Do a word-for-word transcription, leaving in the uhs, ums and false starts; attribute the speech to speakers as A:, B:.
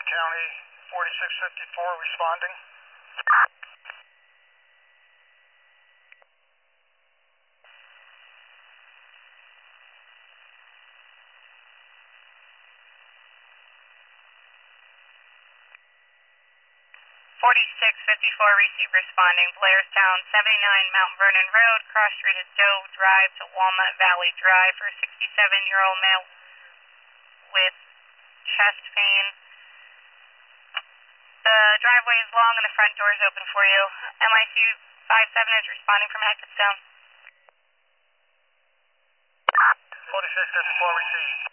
A: County, forty-six fifty-four responding.
B: forty-six fifty-four, receive responding. Blairstown, seventy-nine Mount Vernon Road, cross street at Dove Drive to Walnut Valley Drive for a sixty-seven-year-old male with chest pain. The driveway is long and the front door is open for you. M I C five seven is responding from Hackettstown.
A: forty-six fifty-four, received.